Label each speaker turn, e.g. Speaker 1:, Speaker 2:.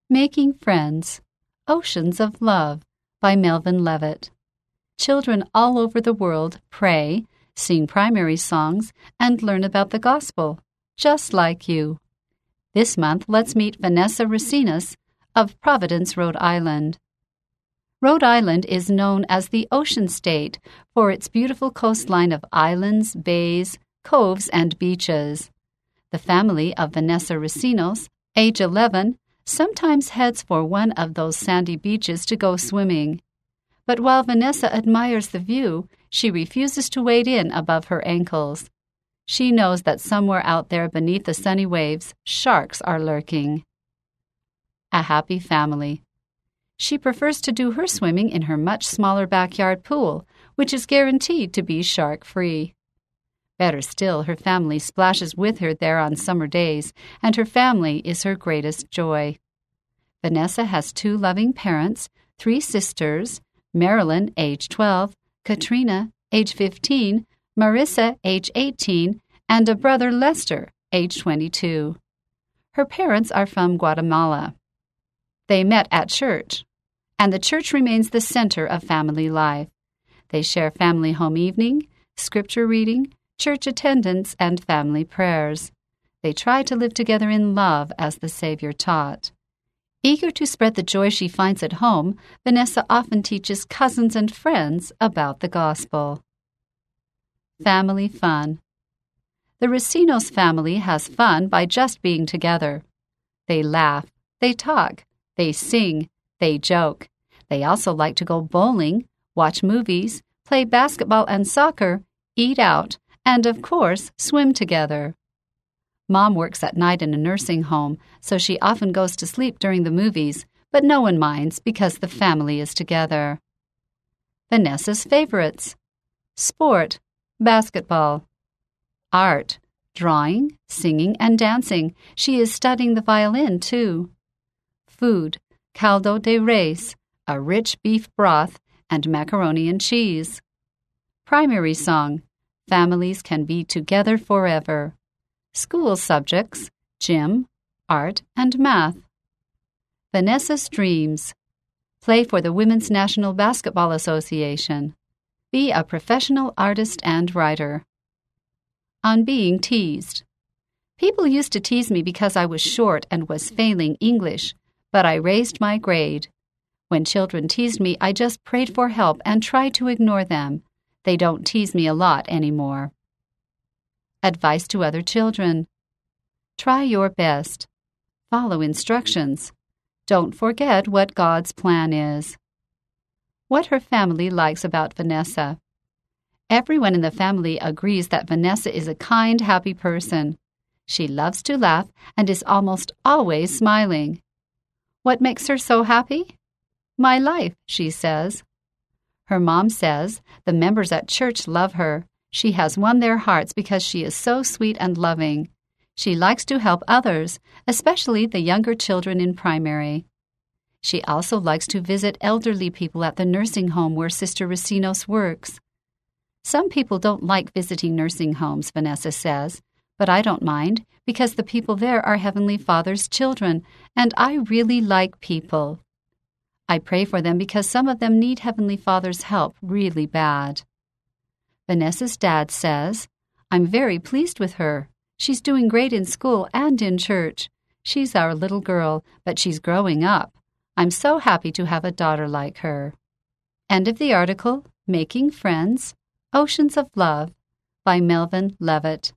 Speaker 1: Making Friends, Oceans of Love by Melvin Levitt. Children all over the world pray, sing primary songs, and learn about the gospel, just like you. This month, let's meet Vanessa Racinos of Providence, Rhode Island. Rhode Island is known as the Ocean State for its beautiful coastline of islands, bays, coves, and beaches. The family of Vanessa Racinos, age 11, sometimes heads for one of those sandy beaches to go swimming. But while Vanessa admires the view, she refuses to wade in above her ankles. She knows that somewhere out there beneath the sunny waves, sharks are lurking. A happy family. She prefers to do her swimming in her much smaller backyard pool, which is guaranteed to be shark-free. Better still, her family splashes with her there on summer days, and her family is her greatest joy. Vanessa has 2 loving parents, 3 sisters, Marilyn, age 12, Katrina, age 15, Marissa, age 18, and a brother, Lester, age 22. Her parents are from Guatemala. They met at church, and the church remains the center of family life. They share family home evening, scripture reading, church attendance, and family prayers. They try to live together in love as the Savior taught. Eager to spread the joy she finds at home, Vanessa often teaches cousins and friends about the gospel. Family fun. The Racinos family has fun by just being together. They laugh, they talk, they sing, they joke. They also like to go bowling, watch movies, play basketball and soccer, eat out, and, of course, swim together. Mom works at night in a nursing home, so she often goes to sleep during the movies, but no one minds because the family is together. Vanessa's favorites: sport, basketball; art, drawing, singing, and dancing. She is studying the violin, too. Food, caldo de res, a rich beef broth, and macaroni and cheese. Primary song, families can be together forever. School subjects, gym, art, and math. Vanessa's dreams: play for the Women's National Basketball Association. Be a professional artist and writer. On being teased. People used to tease me because I was short and was failing English, but I raised my grade. When children teased me, I just prayed for help and tried to ignore them. They don't tease me a lot anymore. Advice to other children: try your best. Follow instructions. Don't forget what God's plan is. What her family likes about Vanessa. Everyone in the family agrees that Vanessa is a kind, happy person. She loves to laugh and is almost always smiling. What makes her so happy? My life, she says. Her mom says the members at church love her. She has won their hearts because she is so sweet and loving. She likes to help others, especially the younger children in primary. She also likes to visit elderly people at the nursing home where Sister Racinos works. Some people don't like visiting nursing homes, Vanessa says, but I don't mind because the people there are Heavenly Father's children, and I really like people. I pray for them because some of them need Heavenly Father's help really bad. Vanessa's dad says, I'm very pleased with her. She's doing great in school and in church. She's our little girl, but she's growing up. I'm so happy to have a daughter like her. End of the article, Making Friends, Oceans of Love by Melvin Levitt.